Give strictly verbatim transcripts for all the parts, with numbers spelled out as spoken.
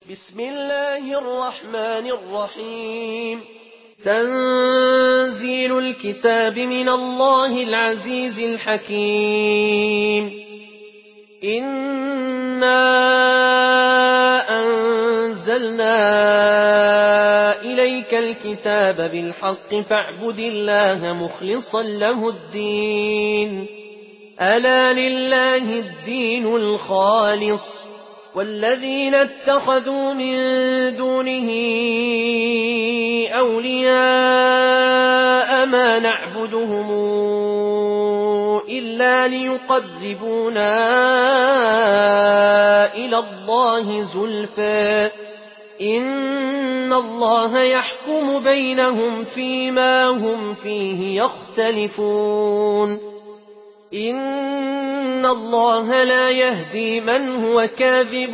بسم الله الرحمن الرحيم تنزيل الكتاب من الله العزيز الحكيم إنا أنزلنا إليك الكتاب بالحق فاعبد الله مخلصا له الدين ألا لله الدين الخالص والذين اتخذوا من دونه أولياء ما نعبدهم إلا ليقربونا إلى الله زلفى إن الله يحكم بينهم فيما هم فيه يختلفون إن الله لا يهدي من هو كاذب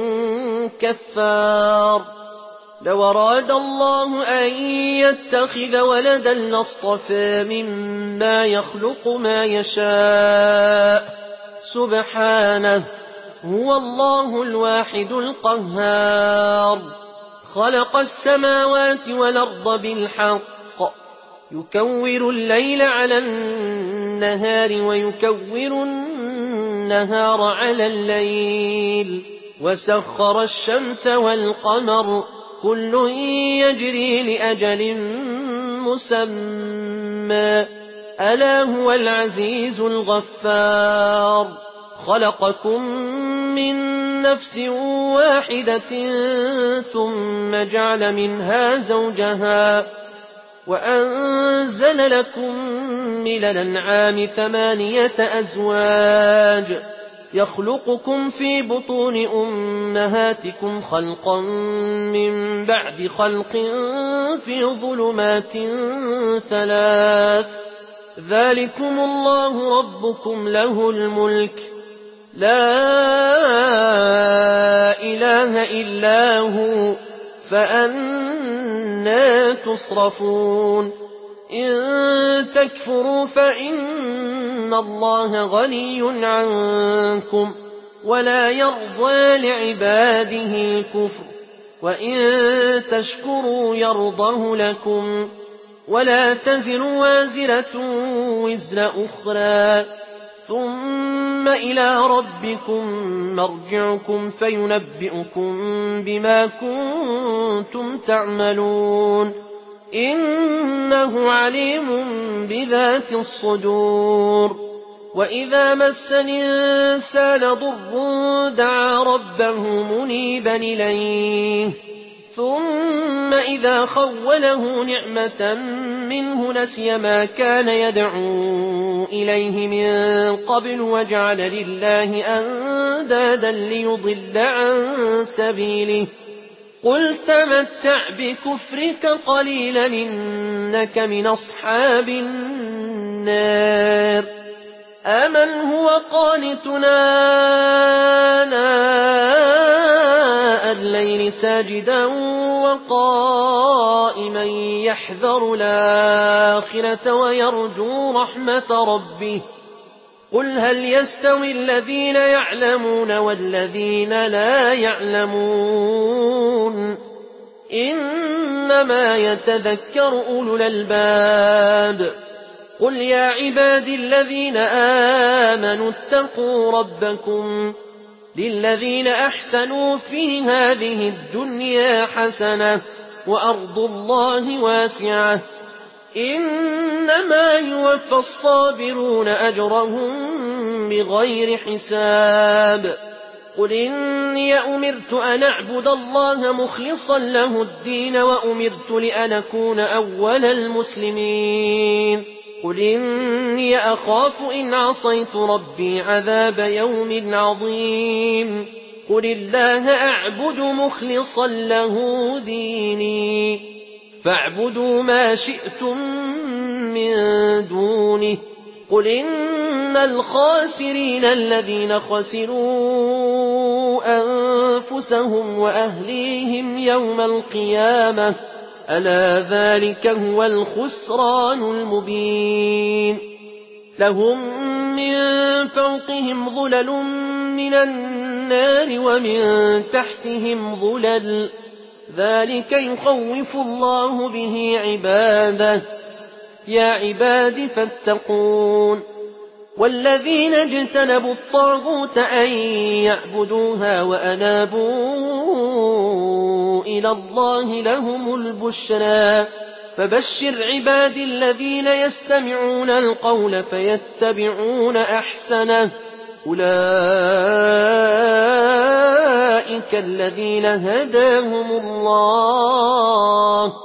كفار لو أراد الله أن يتخذ ولدا لاصطفى مما يخلق ما يشاء سبحانه هو الله الواحد القهار خلق السماوات والأرض بالحق يكور الليل على النهار ويكور النهار على الليل وسخر الشمس والقمر كل يجري لأجل مسمى ألا هو العزيز الغفار خلقكم من نفس واحدة ثم جعل منها زوجها وأنزل لكم من الأنعام ثمانية أزواج يخلقكم في بطون أمهاتكم خلقا من بعد خلق في ظلمات ثلاث ذلكم الله ربكم له الملك لا إله إلا هو فأنى تصرفون إن تكفروا فإن الله غني عنكم ولا يرضى لعباده الكفر وإن تشكروا يرضه لكم ولا تزر وازرة وزر أخرى ثم إلى ربكم مرجعكم فينبئكم بما كنتم تعملون إنه عليم بذات الصدور وإذا مس الإنسان ضر دعا ربه منيبا إليه ثم إذا خوله نعمة منه نسي ما كان يدعو إليه من قبل وجعل لله أندادا ليضل عن سبيله قل تمتع بكفرك قليلا إنك من أصحاب النار أمن هو قانتنا آناء الليل ساجدا وقائما يحذر الآخرة ويرجو رحمة ربه قل هل يستوي الذين يعلمون والذين لا يعلمون إنما يتذكر أولو الألباب قل يا عبادي الذين آمنوا اتقوا ربكم للذين أحسنوا في هذه الدنيا حسنة وأرض الله واسعة إنما يوفى الصابرون أجرهم بغير حساب قل إني أمرت أن أعبد الله مخلصا له الدين وأمرت لأن أكون أول المسلمين قل إني أخاف إن عصيت ربي عذاب يوم عظيم قل الله أعبد مخلصا له ديني فاعبدوا ما شئتم من دونه قل إن الخاسرين الذين خسروا أنفسهم وأهليهم يوم القيامة ألا ذلك هو الخسران المبين لهم من فوقهم ظلل من النار النَّارِ وَمِن تَحْتِهِمْ ظُلَلٌ ۚ ذَٰلِكَ يُخَوِّفُ اللَّهُ بِهِ عِبَادَهُ ۚ يَا عِبَادِ فَاتَّقُونِ وَالَّذِينَ اجْتَنَبُوا الطَّاغُوتَ أَن يَعْبُدُوهَا وَأَنَابُوا إِلَى اللَّهِ لَهُمُ الْبُشْرَىٰ ۚ فَبَشِّرْ عِبَادِي الَّذِينَ يَسْتَمِعُونَ الْقَوْلَ فَيَتَّبِعُونَ أَحْسَنَهُ ۚ أُولَٰئِكَ الَّذِينَ هَدَاهُمُ اللَّهُ ۖ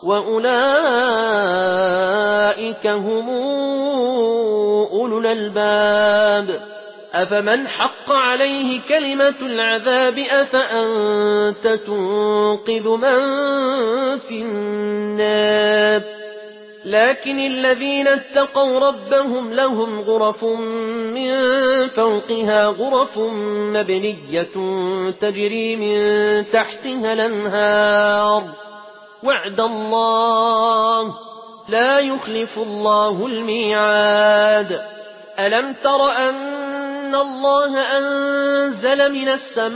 وَأُولَٰئِكَ هُمْ أُولُو الْأَلْبَابِ. أَفَمَنْ حَقَّ عَلَيْهِ كَلِمَةُ الْعَذَابِ أَفَأَنتَ تُنقِذُ مَن فِي النَّارِ. لَٰكِنِ الَّذِينَ اتَّقَوْا رَبَّهُمْ لَهُمْ غُرَفٌ مِّن فَوْقِهَا غُرَفٌ مَّبْنِيَّةٌ تَجْرِي مِن تَحْتِهَا الْأَنْهَارُ ۖ وَعْدَ اللَّهِ ۖ لَا يُخْلِفُ اللَّهُ الْمِيعَادَ. أَلَمْ تَرَ أَنَّ اللَّهَ أَنزَلَ مِنَ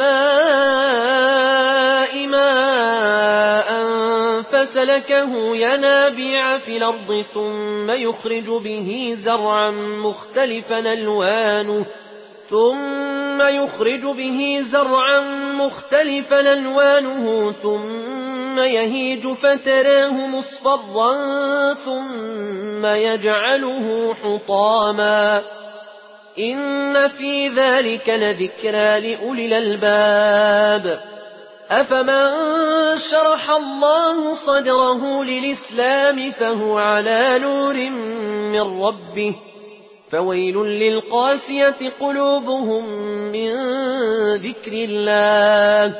السَّمَاءِ مَاءً فَسَلَكَهُ يَنَابِيعَ فِي الْأَرْضِ ثُمَّ يُخْرِجُ بِهِ زَرْعًا مُّخْتَلِفًا أَلْوَانُهُ ثُمَّ يُخْرِجُ بِهِ زَرْعًا مُّخْتَلِفًا أَلْوَانُهُ ثُمَّ يَهِيجُ فَتَرَاهُ مُصْفَرًّا ثُمَّ يَجْعَلُهُ حُطَامًا ۚ إِنَّ فِي ذَٰلِكَ لَذِكْرَىٰ لِأُولِي الْأَلْبَابِ. أَفَمَن شَرَحَ اللَّهُ صَدْرَهُ لِلْإِسْلَامِ فَهُوَ عَلَىٰ نُورٍ مِّن رَّبِّهِ ۚ فَوَيْلٌ لِّلْقَاسِيَةِ قُلُوبُهُم مِّن ذِكْرِ اللَّهِ ۚ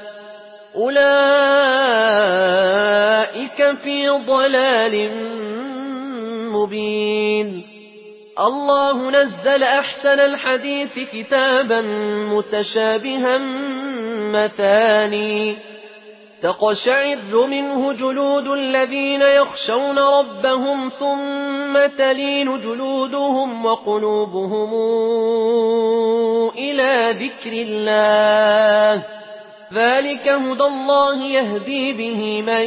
أُولَٰئِكَ فِي ضَلَالٍ مُّبِينٍ. اللَّهُ نَزَّلَ أَحْسَنَ الْحَدِيثِ كِتَابًا مُّتَشَابِهًا مَّثَانِيَ تَقْشَعِرُّ مِنْهُ جُلُودُ الَّذِينَ يَخْشَوْنَ رَبَّهُمْ ثُمَّ تَلِينُ جُلُودُهُمْ وَقُلُوبُهُمْ إِلَىٰ ذِكْرِ اللَّهِ ۚ ذَٰلِكَ هُدَى اللَّهِ يَهْدِي بِهِ مَن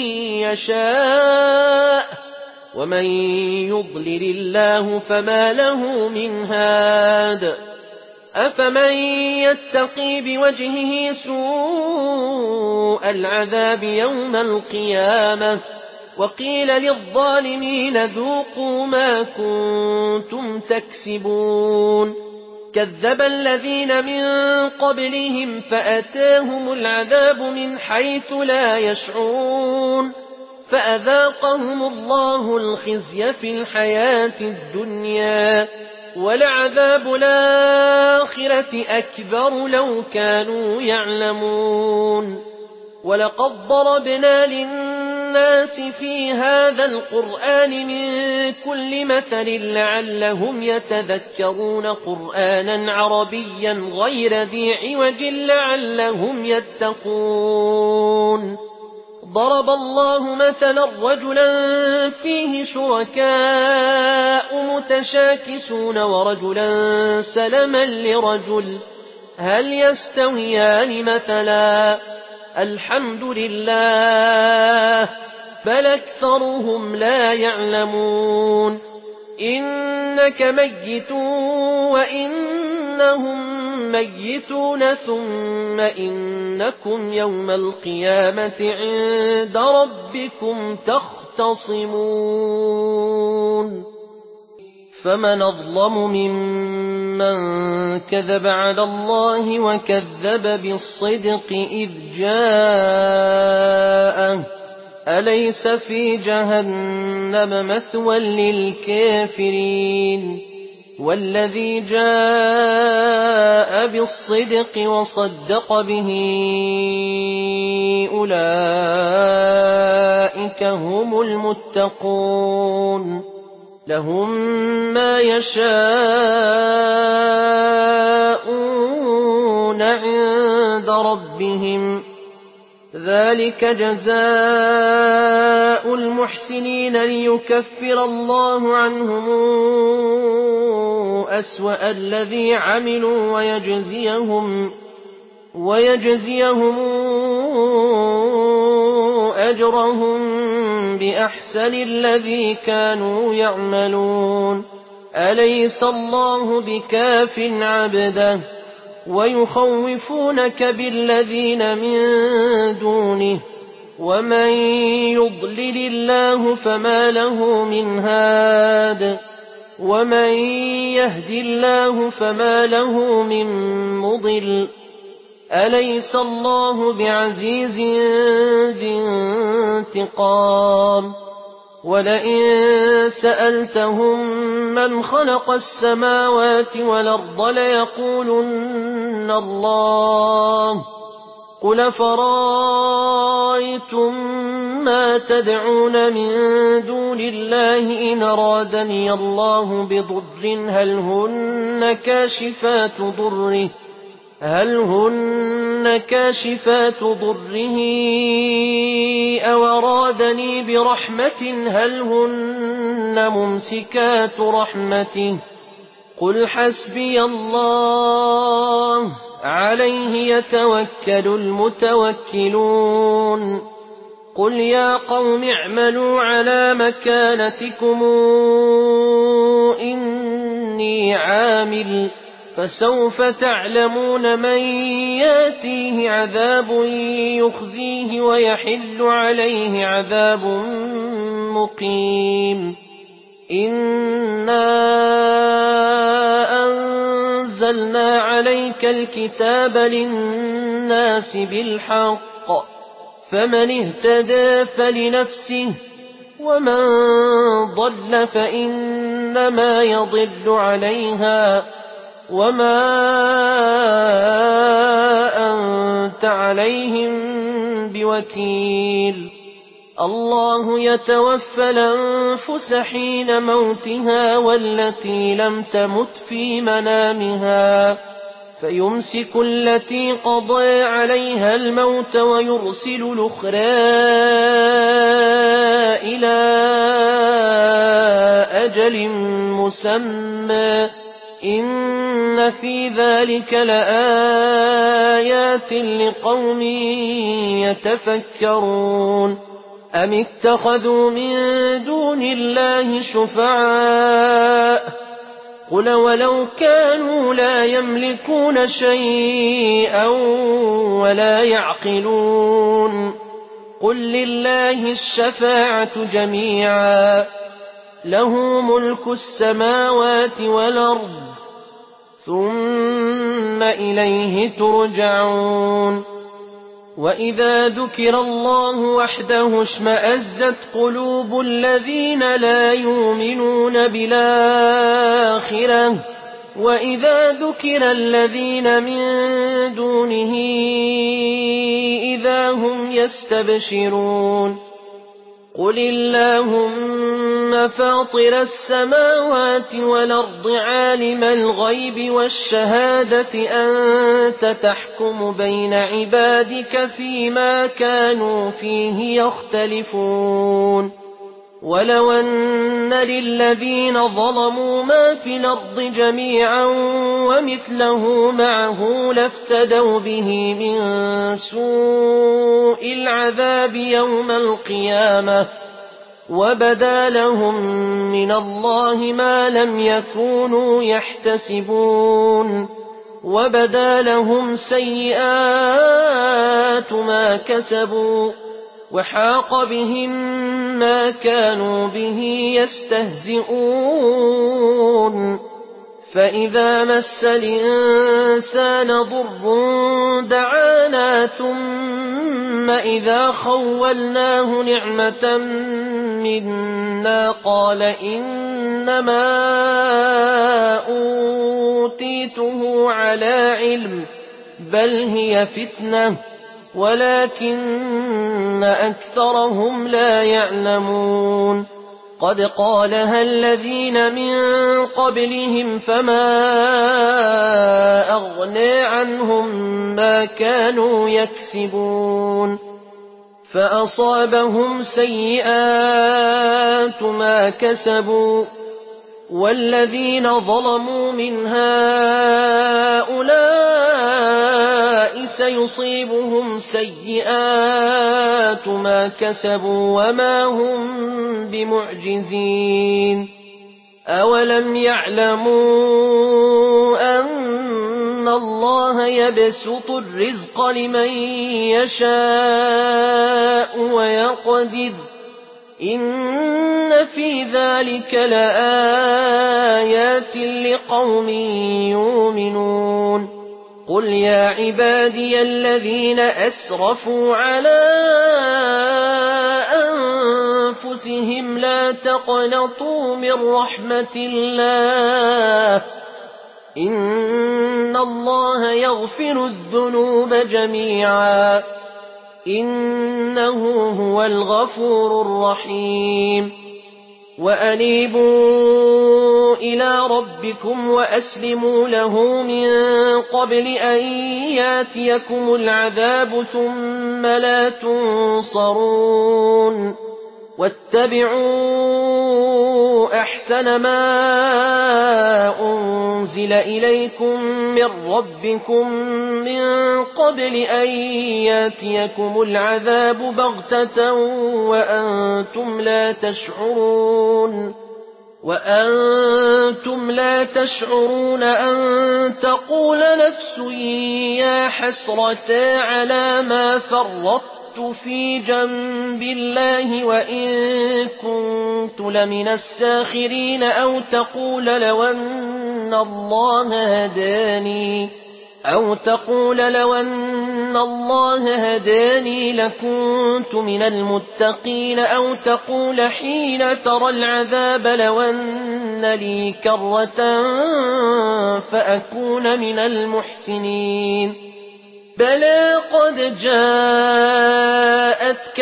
يَشَاءُ ۚ وَمَن يُضْلِلِ اللَّهُ فَمَا لَهُ مِنْ هَادٍ. أَفَمَن يَتَّقِي بِوَجْهِهِ سُوءَ الْعَذَابِ يَوْمَ الْقِيَامَةِ وَقِيلَ لِلظَّالِمِينَ ذُوقُوا مَا كُنتُمْ تَكْسِبُونَ. كَذَّبَ الَّذِينَ مِن قَبْلِهِمْ فَأَتَاهُمُ الْعَذَابُ مِنْ حَيْثُ لَا يَشْعُرُونَ فَأَذَاقَهُمُ اللَّهُ الْخِزْيَ فِي الْحَيَاةِ الدُّنْيَا ۖ وَلَعَذَابُ الْآخِرَةِ أَكْبَرُ لَوْ كَانُوا يَعْلَمُونَ. وَلَقَدْ ضَرَبْنَا لِلنَّاسِ فِي هَٰذَا الْقُرْآنِ مِن كُلِّ مَثَلٍ لَّعَلَّهُمْ يَتَذَكَّرُونَ قُرْآنًا عَرَبِيًّا غَيْرَ ذِي عِوَجٍ لَّعَلَّهُمْ يَتَّقُونَ. ضَرَبَ اللَّهُ مَثَلًا رَّجُلًا فِيهِ شُرَكَاءُ مُتَشَاكِسُونَ وَرَجُلًا سَلَمًا لِّرَجُلٍ هَلْ يَسْتَوِيَانِ مَثَلًا ۚ الْحَمْدُ لِلَّهِ ۚ بَلْ أَكْثَرُهُمْ لَا يَعْلَمُونَ. إِنَّكَ مَيِّتٌ وَإِنَّهُم مَّيِّتُونَ ثُمَّ إِنَّكُمْ يَوْمَ الْقِيَامَةِ عِندَ رَبِّكُمْ تَخْتَصِمُونَ. فَمَنْ أَظْلَمُ مِمَّن كَذَبَ عَلَى اللَّهِ وَكَذَّبَ بِالصِّدْقِ إِذْ جَاءَهُ ۚ أَلَيْسَ فِي جَهَنَّمَ مَثْوًى لِّلْكَافِرِينَ. وَالَّذِي جَاءَ بِالصِّدْقِ وَصَدَّقَ بِهِ أُولَٰئِكَ هُمُ الْمُتَّقُونَ. لَهُم مَّا يَشَاءُونَ عِندَ رَبِّهِمْ ۚ ذَٰلِكَ جَزَاءُ الْمُحْسِنِينَ لِيُكَفِّرَ اللَّهُ عَنْهُمْ أَسْوَأَ الَّذِي عَمِلُوا وَيَجْزِيَهُمْ ويجزيهم أجرهم بأحسن الذي كانوا يعملون. أليس الله بكاف عبده ويخوفونك بالذين من دونه ومن يضلل الله فما له من هاد ومن يهد الله فما له من مضل. أليس الله بعزيز ذي انتقام. ولئن سألتهم من خلق السماوات والأرض ليقولن الله. قل فرأيتم ما تدعون من دون الله إن أرادني الله بضر هل هن كاشفات ضره هل هن كاشفات ضره أو أرادني برحمة هل هن ممسكات رحمته. قل حسبي الله عليه يتوكل المتوكلون. قل يا قوم اعملوا على مكانتكم إني عامل فسوف تعلمون من ياتيه عذاب يخزيه ويحل عليه عذاب مقيم. إنا أنزلنا عليك الكتاب للناس بالحق فمن اهتدى فلنفسه ومن ضل فإنما يضل عليها وما أنت عليهم بوكيل. الله يتوفى الأنفس حين موتها والتي لم تمت في منامها فيمسك التي قضى عليها الموت ويرسل الأخرى إلى أجل مسمى إن في ذلك لآيات لقوم يتفكرون. أم اتخذوا من دون الله شفعاء قل ولو كانوا لا يملكون شيئا ولا يعقلون. قل لله الشفاعة جميعا له ملك السماوات والأرض ثم إليه ترجعون. وإذا ذكر الله وحده اشمأزت قلوب الذين لا يؤمنون بالآخرة وإذا ذكر الذين من دونه إذا هم يستبشرون. قل اللهم فاطر السماوات والأرض عالم الغيب والشهادة أنت تحكم بين عبادك فيما كانوا فيه يختلفون. ولو أن للذين ظلموا ما في الأرض جميعا ومثله معه لافتدوا به من سوء العذاب يوم القيامة وبدا لهم من الله ما لم يكونوا يحتسبون. وبدا لهم سيئات ما كسبوا وحاق بهم ما كانوا به يستهزئون. فإذا مس الإنسان ضر دعانا ثم إذا خولناه نعمة منا قال إنما أوتيته على علم بل هي فتنة ولكن أكثرهم لا يعلمون. قد قالها الذين من قبلهم فما أغنى عنهم ما كانوا يكسبون. فأصابهم سيئات ما كسبوا والذين ظلموا من هؤلاء أُولَٰئِكَ يُصِيبُهُمْ سَيِّئَاتُ مَا كَسَبُوا وَمَا هُم بِمُعْجِزِينَ أَوَلَمْ يَعْلَمُوا أَنَّ اللَّهَ يَبْسُطُ الرِّزْقَ لِمَن يَشَاءُ وَيَقْدِرُ ۚ إِنَّ فِي ذَٰلِكَ لَآيَاتٍ لِّقَوْمٍ يُؤْمِنُونَ قُلْ يَا عِبَادِيَ الَّذِينَ أَسْرَفُوا عَلَىٰ أَنفُسِهِمْ لَا تَقْنَطُوا مِن رَّحْمَةِ اللَّهِ ۚ إِنَّ اللَّهَ يَغْفِرُ الذُّنُوبَ جَمِيعًا ۚ إِنَّهُ هُوَ الْغَفُورُ الرَّحِيمُ وَأَنِيبُوا إِلَىٰ رَبِّكُمْ وَأَسْلِمُوا لَهُ مِن قَبْلِ أَن يَأْتِيَكُمُ الْعَذَابُ ثُمَّ لَا تُنصَرُونَ وَاتَّبِعُوا أَحْسَنَ مَا أُنزِلَ إِلَيْكُم مِّن رَّبِّكُم مِّن قَبْلِ أَن يَأْتِيَكُمُ الْعَذَابُ بَغْتَةً وَأَنتُمْ لَا تَشْعُرُونَ وَأَنتُمْ لَا تَشْعُرُونَ أَن تَقُولَ نَفْسٌ يَا حَسْرَتَا عَلَىٰ مَا فَرَّطتُ فِي جَنبِ اللَّهِ وَإِن كُنتُ لَمِنَ السَّاخِرِينَ أَوْ تَقُولَ لَوْ أَنَّ اللَّهَ هَدَانِي أَوْ تقول لو أن الله هداني لكنت من المتقين أو تقول حين ترى العذاب لو أن لي كرة فأكون من المحسنين بلى قد جاءتك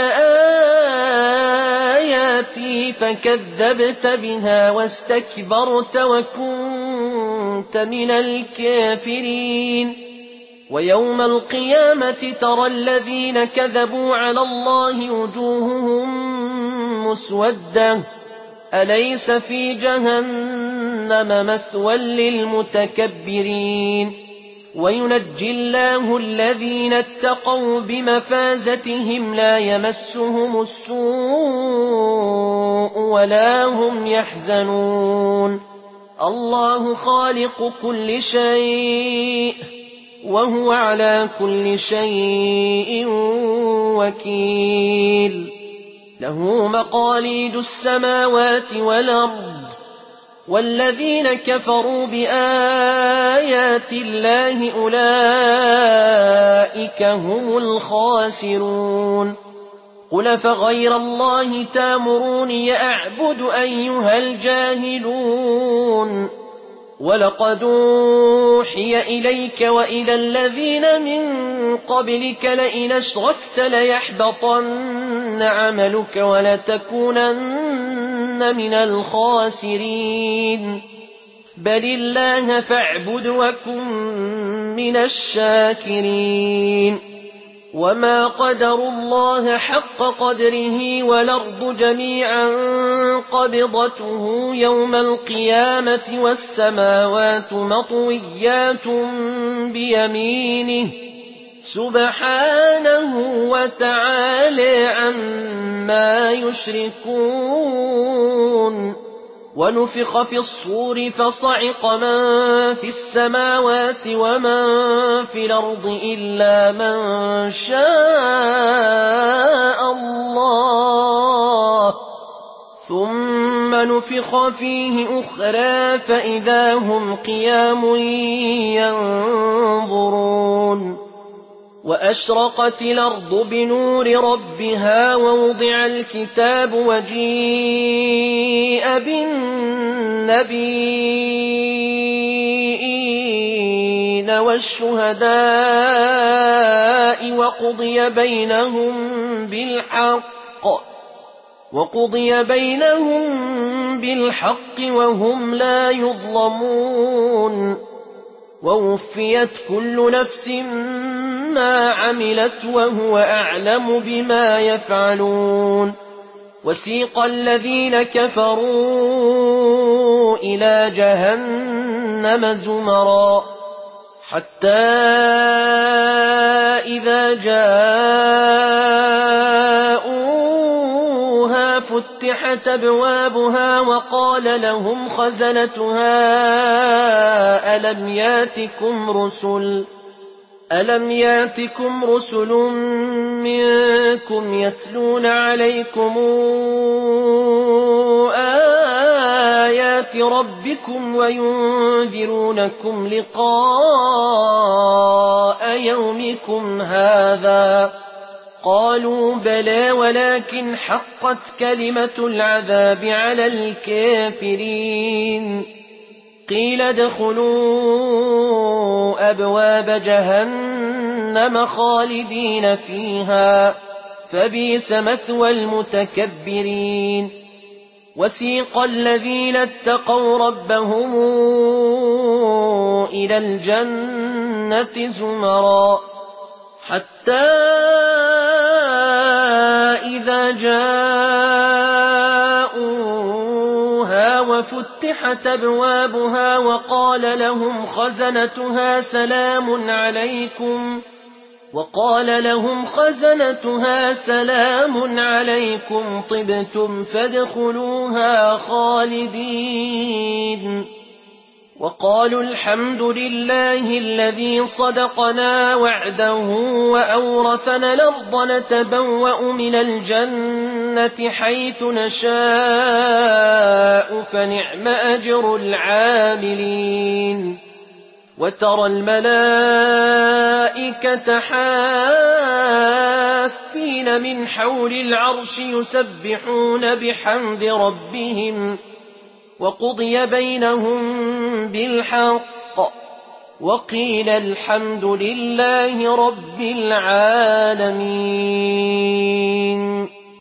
آياتي فكذبت بها واستكبرت وكنت من الكافرين ويوم القيامة ترى الذين كذبوا على الله وجوههم مسودة أليس في جهنم مثوى للمتكبرين وينجي الله الذين اتقوا بمفازتهم لا يمسهم السوء ولا هم يحزنون الله خالق كل شيء وهو على كل شيء وكيل له مقاليد السماوات والأرض والذين كفروا بآيات الله أولئك هم الخاسرون قل فغير الله تامروني أعبد أيها الجاهلون ولقد أوحي إليك وإلى الذين من قبلك لئن أشركت ليحبطن عملك ولتكونن من الخاسرين بل الله فاعبد وكن من الشاكرين وما قدروا الله حق قدره والأرض جميعا قبضته يوم القيامة والسماوات مطويات بيمينه سبحانه وتعالى عما يشركون ونفخ في الصور فصعق من في السماوات ومن في الأرض إلا من شاء الله ثم نفخ فيه أخرى فإذا هم قيام ينظرون وأشرقت الأرض بنور ربها ووضع الكتاب وجيء بالنبيين والشهداء وقضي بينهم بالحق وقضي بينهم بالحق وهم لا يظلمون ووفيت كل نفس ما عملت وهو أعلم بما يفعلون وسيق الذين كفروا إلى جهنم زمرا حتى إذا جاءوها فتحت أبوابها وقال لهم خزنتها ألم ياتكم رسل ألم ياتكم رسل منكم يتلون عليكم آيات ربكم وينذرونكم لقاء يومكم هذا قالوا بلى ولكن حقت كلمة العذاب على الكافرين قيل ادخلوا أبواب جهنم خالدين فيها فبئس مثوى المتكبرين وسيق الذين اتقوا ربهم إلى الجنة زمرا حتى إذا جاءوها وفتحت أبوابها وقال لهم خزنتها سلام عليكم وقال لهم خزنتها سلام عليكم طبتم فادخلوها خالدين وقالوا الحمد لله الذي صدقنا وعده وأورثنا الأرض نتبوأ من الجنة حيث نشاء فنعم أجر العاملين وترى الملائكة حافين من حول العرش يسبحون بحمد ربهم وقضي بينهم بالحق وقيل الحمد لله رب العالمين.